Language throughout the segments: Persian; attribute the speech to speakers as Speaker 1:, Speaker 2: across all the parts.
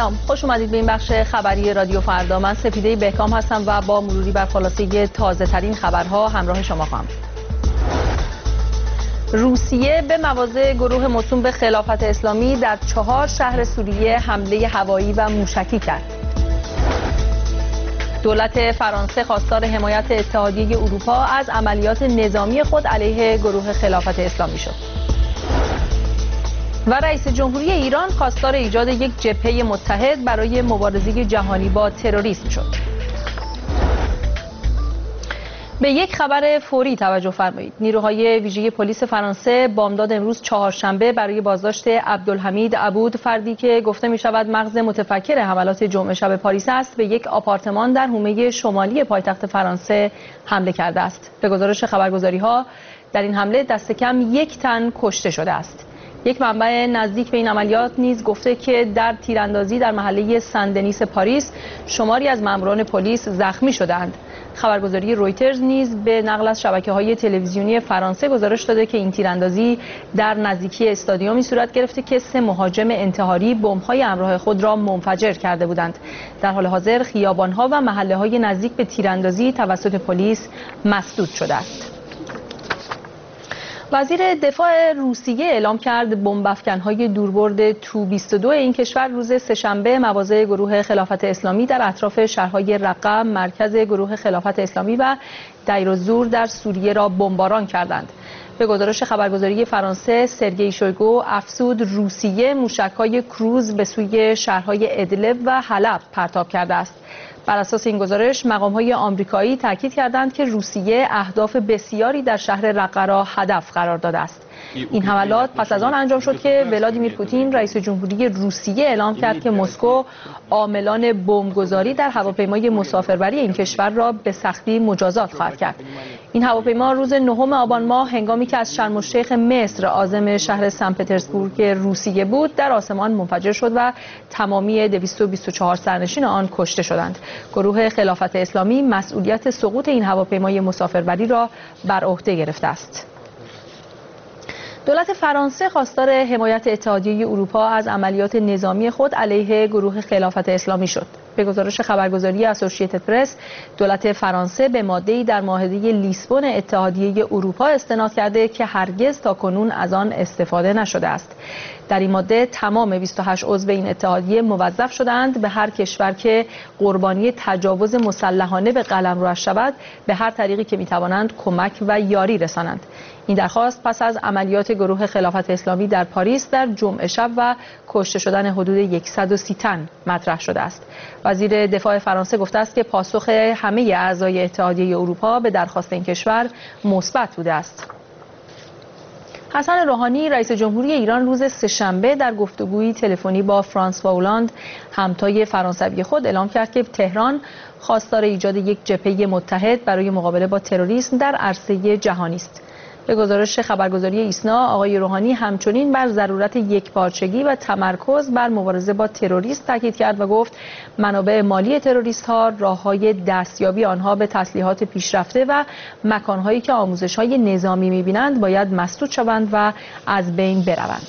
Speaker 1: سلام، خوش اومدید به این بخش خبری رادیو فردا. من سپیده بهکام هستم و با مروری بر خلاصه تازه ترین خبرها همراه شما خواهم. روسیه به مواضع گروه موسوم به خلافت اسلامی در 4 شهر سوریه حمله هوایی و موشکی کرد. دولت فرانسه خواستار حمایت اتحادیه اروپا از عملیات نظامی خود علیه گروه خلافت اسلامی شد. و رئیس جمهوری ایران خواستار ایجاد یک جبهه متحد برای مبارزه جهانی با تروریسم شد. به یک خبر فوری توجه فرمایید. نیروهای ویژه پلیس فرانسه بامداد امروز چهارشنبه برای بازداشت عبدالحمید عبود، فردی که گفته می شود مغز متفکر حملات جمعه شب پاریس است، به یک آپارتمان در حومه شمالی پایتخت فرانسه حمله کرده است. به گزارش خبرگزاری‌ها در این حمله دست کم 1 تن کشته شده است. یک منبع نزدیک به این عملیات نیز گفته که در تیراندازی در محله سندنیس پاریس شماری از ماموران پلیس زخمی شدند. خبرگزاری رویترز نیز به نقل از شبکه‌های تلویزیونی فرانسه گزارش داده که این تیراندازی در نزدیکی استادیومی صورت گرفته که 3 مهاجم انتحاری بمب‌های همراه خود را منفجر کرده بودند. در حال حاضر خیابان‌ها و محله‌های نزدیک به تیراندازی توسط پلیس مسدود شده است. وزیر دفاع روسیه اعلام کرد بمب‌افکن‌های دوربرد تو-22 این کشور روز سه‌شنبه مواضع گروه خلافت اسلامی در اطراف شهرهای رقم، مرکز گروه خلافت اسلامی و دیرالزور در سوریه را بمباران کردند. به گزارش خبرگزاری فرانسه، سرگئی شویگو افزود روسیه موشک‌های کروز به سوی شهرهای ادلب و حلب پرتاب کرده است. بر اساس این گزارش مقام‌های آمریکایی تاکید کردند که روسیه اهداف بسیاری در شهر رقه را هدف قرار داده است. این حملات پس از آن انجام شد که ولادیمیر پوتین رئیس جمهوری روسیه اعلام کرد که مسکو عاملان بمبگذاری در هواپیمای مسافربری این کشور را به سختی مجازات خواهد کرد. این هواپیما روز 9 آبان ماه هنگامی که از شرم الشیخ مصر عازم شهر سن پترزبورگ روسیه بود در آسمان منفجر شد و تمامی 224 سرنشین آن کشته شدند. گروه خلافت اسلامی مسئولیت سقوط این هواپیمای مسافربری را بر عهده گرفته است. دولت فرانسه خواستار حمایت اتحادیه اروپا از عملیات نظامی خود علیه گروه خلافت اسلامی شد. به گزارش خبرگزاری اسوسییتد پرس، دولت فرانسه به ماده‌ای در معاهده لیسبون اتحادیه اروپا استناد کرده که هرگز تاکنون از آن استفاده نشده است. در این ماده تمام 28 عضو این اتحادیه موظف شدند به هر کشور که قربانی تجاوز مسلحانه به قلمروش شود به هر طریقی که می‌توانند کمک و یاری رسانند. این درخواست پس از عملیات گروه خلافت اسلامی در پاریس در جمعه شب و کشته شدن حدود 130 تن مطرح شده است. وزیر دفاع فرانسه گفته است که پاسخ همه اعضای اتحادیه اروپا به درخواست این کشور مثبت بوده است. حسن روحانی رئیس جمهوری ایران روز سه‌شنبه در گفتگویی تلفنی با فرانسوا اولاند همتای فرانسوی خود اعلام کرد که تهران خواستار ایجاد یک جبهه متحد برای مقابله با تروریسم در عرصه جهانی است. به گزارش خبرگزاری ایسنا، آقای روحانی همچنین بر ضرورت یکپارچگی و تمرکز بر مبارزه با تروریسم تاکید کرد و گفت منابع مالی تروریست‌ها، راه‌های دستیابی آنها به تسلیحات پیشرفته و مکان‌هایی که آموزش‌های نظامی می‌بینند باید مسدود شوند و از بین بروند.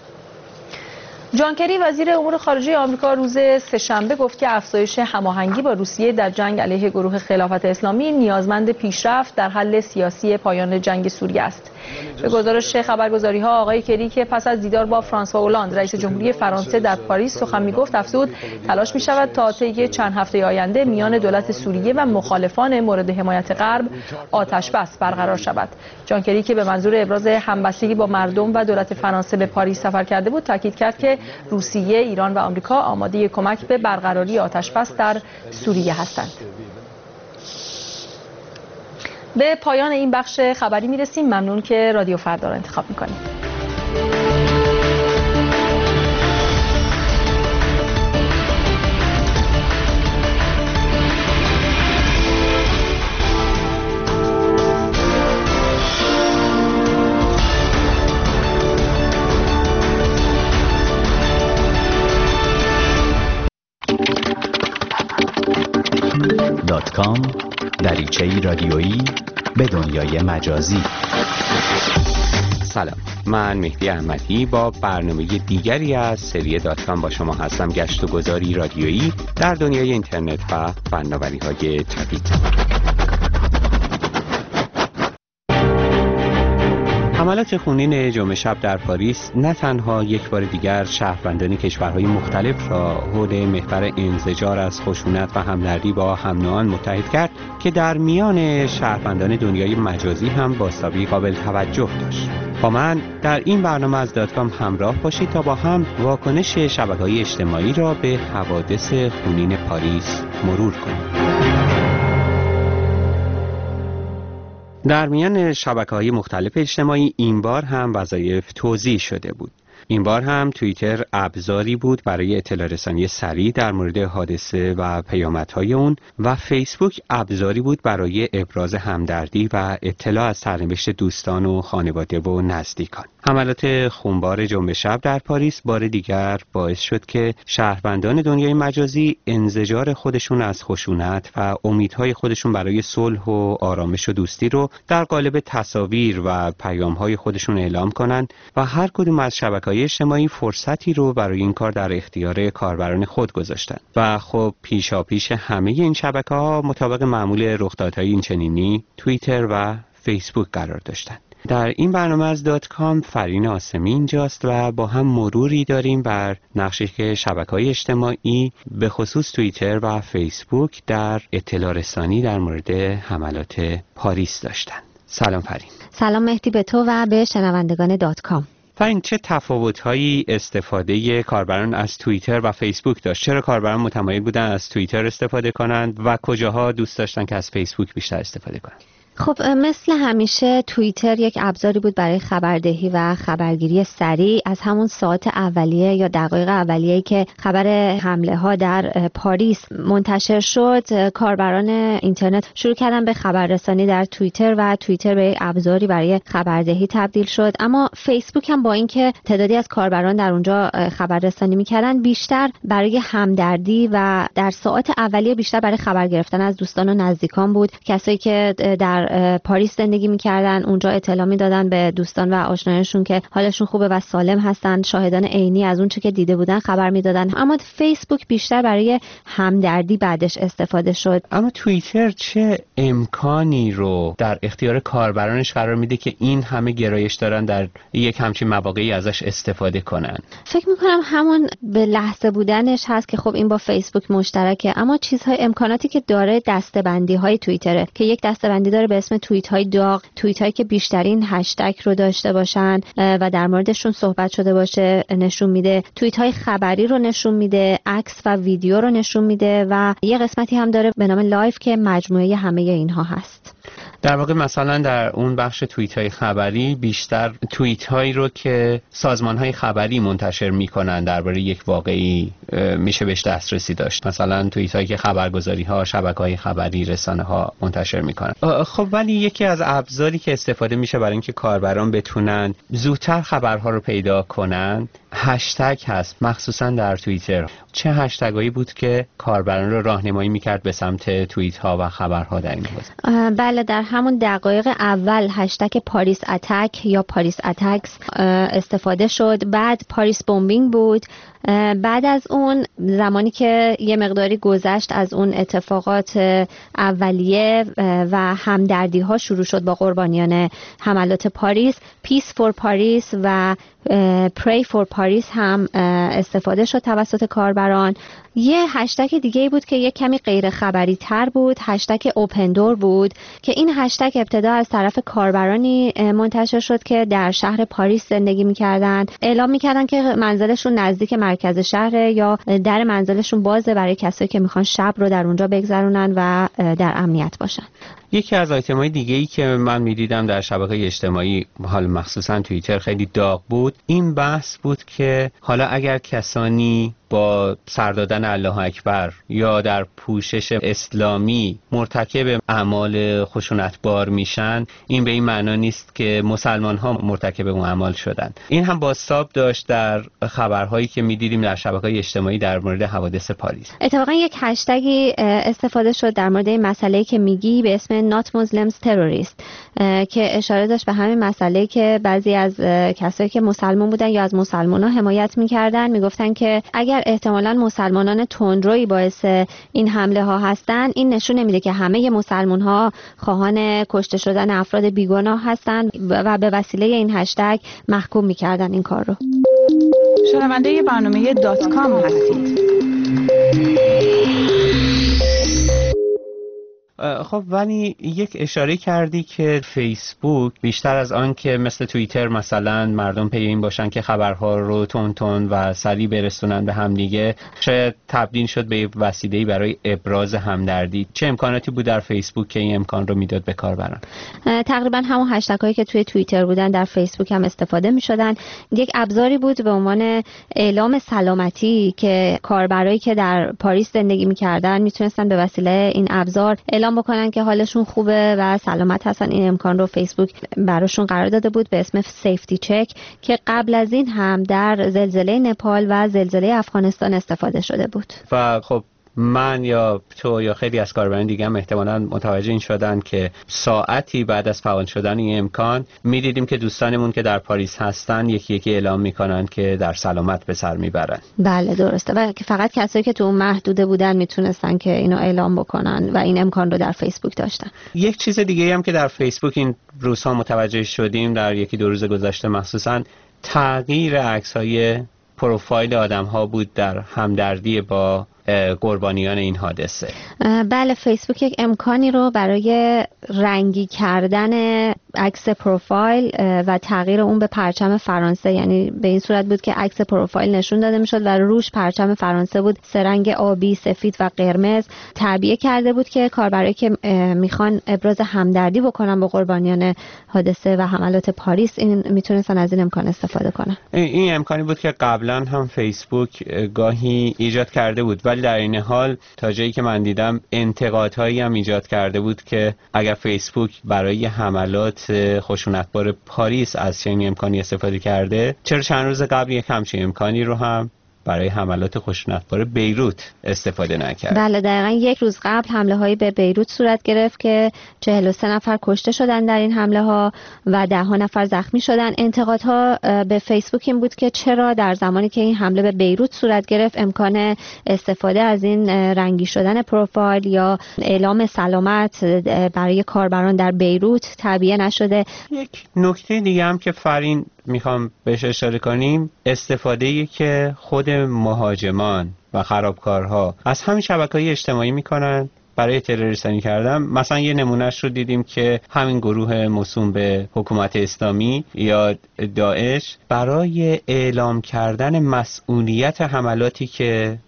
Speaker 1: جان کری وزیر امور خارجه آمریکا روز سه‌شنبه گفت که افزایش هماهنگی با روسیه در جنگ علیه گروه خلافت اسلامی نیازمند پیشرفت در حل سیاسی پایان جنگ سوریه است. به گزارش خبرگزاری‌ها آقای کری که پس از دیدار با فرانسوا اولاند رئیس جمهوری فرانسه در پاریس سخن می‌گفت افزود تلاش می‌شود تا طی چند هفته آینده میان دولت سوریه و مخالفان مورد حمایت غرب آتش‌بس برقرار شود. جان کری که به منظور ابراز همبستگی با مردم و دولت فرانسه به پاریس سفر کرده بود تاکید کرد که روسیه، ایران و آمریکا آماده کمک به برقراری آتش‌بس در سوریه هستند. به پایان این بخش خبری میرسیم. ممنون که رادیو فردا را انتخاب میکنید.
Speaker 2: .com دریچه‌ای رادیویی به دنیای مجازی.
Speaker 3: سلام، من مهدی احمدی با برنامه دیگری از سری .com با شما هستم. گشت و گذاری رادیویی در دنیای اینترنت و فناوری‌های جدید. حملات خونین جمعه شب در پاریس نه تنها یک بار دیگر شهروندان کشورهای مختلف را حول محور انزجار از خشونت و همدردی با هم نوعان متحد کرد که در میان شهروندان دنیای مجازی هم بازتابی قابل توجه داشت. با من در این برنامه از .com همراه باشید تا با هم واکنش شبکه‌های اجتماعی را به حوادث خونین پاریس مرور کنیم. در میان شبکه‌های مختلف اجتماعی این بار هم وظایف توزیع شده بود. این بار هم توییتر ابزاری بود برای اطلاع رسانی سریع در مورد حادثه و پیامدهای اون و فیسبوک ابزاری بود برای ابراز همدردی و اطلاع از سرنوشت دوستان و خانواده و نزدیکان. حملات خونبار جمعه شب در پاریس بار دیگر باعث شد که شهروندان دنیای مجازی انزجار خودشون از خشونت و امیدهای خودشون برای صلح و آرامش و دوستی رو در قالب تصاویر و پیام‌های خودشون اعلام کنند و هر کدوم از شبکه‌های اجتماعی فرصتی رو برای این کار در اختیار کاربران خود گذاشتند و خب پیشاپیش همه این شبکه‌ها مطابق معمول رخدادهای اینچنینی توییتر و فیسبوک قرار داشتند. در این برنامه از .com فرین آسمی اینجاست و با هم مروری داریم بر نقشی که شبکه‌های اجتماعی به خصوص توییتر و فیسبوک در اطلاع رسانی در مورد حملات پاریس داشتند. سلام فرین.
Speaker 4: سلام مهدی به تو و به شنوندگان .com.
Speaker 3: فرین، چه تفاوت‌هایی استفاده کاربران از توییتر و فیسبوک داشت؟ چرا کاربران متمایل بودن از توییتر استفاده کنند و کجاها دوست داشتن که از فیسبوک بیشتر استفاده کنند؟
Speaker 4: خب مثل همیشه توییتر یک ابزاری بود برای خبردهی و خبرگیری سریع از همون ساعت اولیه یا دقایق اولیه‌ای که خبر حمله ها در پاریس منتشر شد. کاربران اینترنت شروع کردن به خبررسانی در توییتر و توییتر به ابزاری برای خبردهی تبدیل شد. اما فیسبوک هم با اینکه تعدادی از کاربران در اونجا خبررسانی می‌کردن، بیشتر برای همدردی و در ساعت اولیه بیشتر برای خبر گرفتن از دوستان و نزدیکان بود. کسایی که در پاریس زندگی می‌کردن اونجا اطلاع می‌دادن به دوستان و آشنایانشون که حالشون خوبه و سالم هستن، شاهدان عینی از اون چه که دیده بودن خبر می‌دادن. اما فیسبوک بیشتر برای همدردی بعدش استفاده شد.
Speaker 3: اما توییتر چه امکانی رو در اختیار کاربرانش قرار میده که این همه گرایش دارن در یک همچین مواقعی ازش استفاده کنن؟
Speaker 4: فکر می‌کنم همون به لحظه بودنش هست که خب این با فیسبوک مشترکه. اما چیزهای امکاناتی که داره دسته‌بندی‌های توییتره که یک دسته‌بندی داره به اسم توییت‌های داغ، توییت‌هایی که بیشترین هشتگ رو داشته باشن و در موردشون صحبت شده باشه نشون میده، توییت‌های خبری رو نشون میده، عکس و ویدیو رو نشون میده و یه قسمتی هم داره به نام لایف که مجموعه همه اینها هست.
Speaker 3: در واقع مثلا در اون بخش توییت‌های خبری بیشتر توییت‌هایی رو که سازمان‌های خبری منتشر می‌کنن درباره یک واقعی میشه بهش دسترسی داشت. مثلا توییت‌هایی که خبرگزاری‌ها، شبکه‌های خبری، رسانه‌ها منتشر می‌کنن. خب ولی یکی از ابزاری که استفاده میشه برای اینکه کاربران بتونن زودتر خبرها رو پیدا کنن هشتگ هست، مخصوصا در توییتر. چه هشتگایی بود که کاربران رو راهنمایی می‌کرد به سمت توییت‌ها و خبرها در این حوزه؟
Speaker 4: بله، در همون دقایق اول هشتگ پاریس اتک یا پاریس اتکس استفاده شد. بعد پاریس بمبینگ بود. بعد از اون زمانی که یه مقداری گذشت از اون اتفاقات اولیه و همدردی ها شروع شد با قربانیان حملات پاریس، پیس فور پاریس و پری فور پاریس هم استفاده شد توسط کاربران. یه هشتگ دیگه بود که یه کمی غیر خبری تر بود، هشتگ اوپن دور بود که این هشتگ ابتدا از طرف کاربرانی منتشر شد که در شهر پاریس زندگی می‌کردن، اعلام می‌کردن که منزلشون نزدیک مرکز شهر یا در منزلشون بازه برای کسایی که میخوان شب رو در اونجا بگذرونن و در امنیت باشن.
Speaker 3: یکی از آیتم‌های دیگه‌ای که من می‌دیدم در شبکه‌های اجتماعی، حالا مخصوصاً توییتر، خیلی داغ بود، این بحث بود که حالا اگر کسانی با سر دادن الله اکبر یا در پوشش اسلامی مرتکب اعمال خشونتبار میشن، این به این معنا نیست که مسلمان‌ها مرتکب اون اعمال شدن. این هم بازتاب داشت در خبرهایی که می‌دیدیم در شبکه‌های اجتماعی در مورد حوادث پاریس.
Speaker 4: اتفاقا یک هشتگی استفاده شد در مورد این مسئله‌ای که میگی به اسم Not Muslims Terrorist که اشاره داشت به همین مسئله که بعضی از کسایی که مسلمان بودن یا از مسلمان‌ها حمایت می‌کردن میگفتن که اگر احتمالاً مسلمانان تندرویی باعث این حمله ها هستن، این نشون نمیده که همه مسلمان‌ها خواهان کشته شدن افراد بیگناه هستن و به وسیله این هشتگ محکوم می‌کردن این کار رو.
Speaker 5: شنونده برنامه .com هستید.
Speaker 3: خب ولی یک اشاره کردی که فیسبوک بیشتر از آن که مثل توییتر مثلا مردم پی این باشن که خبرها رو تون و سریع برسونن به هم دیگه، شاید تبدیل شد به وسیله‌ای برای ابراز همدردی. چه امکاناتی بود در فیسبوک که این امکان رو میداد به کاربران؟
Speaker 4: تقریبا همون هشتگ هایی که توی توییتر بودن در فیسبوک هم استفاده می‌شدن. یک ابزاری بود به عنوان اعلام سلامتی که کاربرایی که در پاریس زندگی می‌کردن میتونستن به وسیله این ابزار اعلام بکنن که حالشون خوبه و سلامت هستن. این امکان رو فیسبوک براشون قرار داده بود به اسم سیفتی چک که قبل از این هم در زلزله نپال و زلزله افغانستان استفاده شده بود.
Speaker 3: و خب من یا تو یا خیلی از کاربران دیگه هم احتمالاً متوجه این شدن که ساعتی بعد از فعال شدن این امکان می‌دیدیم که دوستانمون که در پاریس هستن یکی یکی اعلام میکنن که در سلامت به سر میبرن.
Speaker 4: بله درسته و فقط کسایی که تو اون محدوده بودن میتونستن که اینو اعلام بکنن و این امکان رو در فیسبوک داشتن.
Speaker 3: یک چیز دیگه هم که در فیسبوک این روزها متوجه شدیم در یکی دو روز گذشته مخصوصاً تغییر عکس‌های پروفایل آدم‌ها بود در همدردی با قربانیان این حادثه.
Speaker 4: بله فیسبوک یک امکانی رو برای رنگی کردن عکس پروفایل و تغییر اون به پرچم فرانسه، یعنی به این صورت بود که عکس پروفایل نشون داده میشد و روش پرچم فرانسه بود، سه رنگ آبی، سفید و قرمز، تعبیه کرده بود که کاربرایی که میخوان ابراز همدردی بکنن با قربانیان حادثه و حملات پاریس این میتونستن از این امکان استفاده کنن.
Speaker 3: این امکانی بود که قبلا هم فیسبوک گاهی ایجاد کرده بود ولی در این حال تا جایی که من دیدم انتقادهایی هم ایجاد کرده بود که اگر فیسبوک برای حملات خشونتبار پاریس از چنین امکانی استفاده کرده، چرا چند روز قبل یک همچین امکانی رو هم برای حملات خشونتبار بیروت استفاده نکرد؟ بله
Speaker 4: دقیقاً یک روز قبل حمله هایی به بیروت صورت گرفت که 43 نفر کشته شدن در این حمله ها و 10 نفر زخمی شدن. انتقادها به فیسبوک این بود که چرا در زمانی که این حمله به بیروت صورت گرفت امکان استفاده از این رنگی شدن پروفایل یا اعلام سلامت برای کاربران در بیروت تعبیه نشده.
Speaker 3: یک نکته دیگه هم که فرین میخوام بهش اشاره کنیم، استفاده‌ای که خود مهاجمان و خرابکارها از همین شبکه‌های اجتماعی میکنن برای تروریستی کردن. مثلا یه نمونهش رو دیدیم که همین گروه موسوم به حکومت اسلامی یا داعش برای اعلام کردن مسئولیت حملاتی که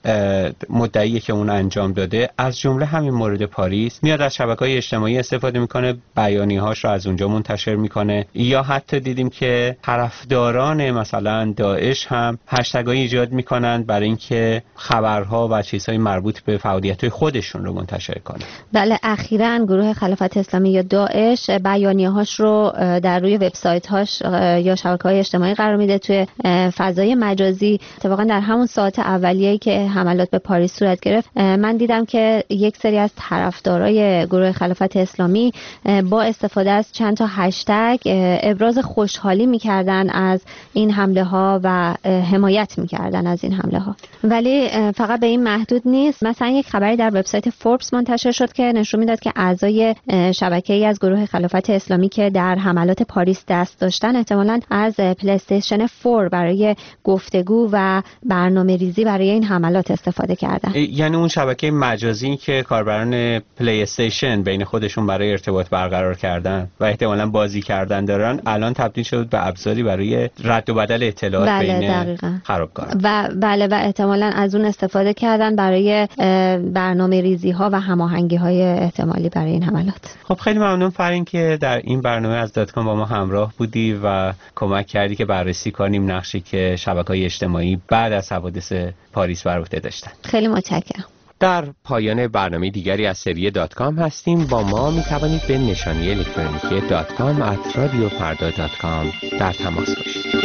Speaker 3: مدعی که اون انجام داده، از جمله همین مورد پاریس، میاد از شبکه‌های اجتماعی استفاده میکنه، بیانیه‌هاش رو از اونجا منتشر میکنه. یا حتی دیدیم که طرفداران مثلا داعش هم هشتگ‌های ایجاد میکنن برای اینکه خبرها و چیزهای مربوط به فعالیت‌های خودشون رو منتشر کنه.
Speaker 4: بله اخیراً گروه خلافت اسلامی یا داعش بیانیه‌هاش رو در روی وبسایت‌هاش یا شبکه‌های اجتماعی قرار میده توی فضای مجازی. اتفاقاً در همون ساعت اولیه‌ای که حملات به پاریس صورت گرفت من دیدم که یک سری از طرفدارای گروه خلافت اسلامی با استفاده از چند تا هشتگ ابراز خوشحالی می‌کردن از این حمله ها و حمایت می‌کردن از این حمله ها. ولی فقط به این محدود نیست. مثلا یک خبری در وبسایت فوربس منتشر شد که نشون میداد که اعضای شبکه‌ای از گروه خلافت اسلامی که در حملات پاریس دست داشتن احتمالاً از پلی استیشن 4 برای گفتگو و برنامه‌ریزی برای این حملات استفاده کردن.
Speaker 3: یعنی اون شبکه مجازی که کاربران پلی استیشن بین خودشون برای ارتباط برقرار کردن و احتمالاً بازی کردن دارن، الان تبدیل شد به ابزاری برای رد و بدل اطلاعات بین خرابکاران.
Speaker 4: و احتمالاً از اون استفاده کردن برای برنامه‌ریزی‌ها و هماهنگی‌های احتمالی برای این حملات.
Speaker 3: خب خیلی ممنون فرین که در این برنامه از داتکام با ما همراه بودی و کمک کردی که بررسی کنیم نقشی که شبکه‌های اجتماعی بعد از حوادث پاریس بر عهده داشتن.
Speaker 4: خیلی متشکرم.
Speaker 3: در پایان برنامه دیگری از سری داتکام هستیم. با ما می توانید به نشانی الکترونیکی .com@radiofarda.com در تماس باشید.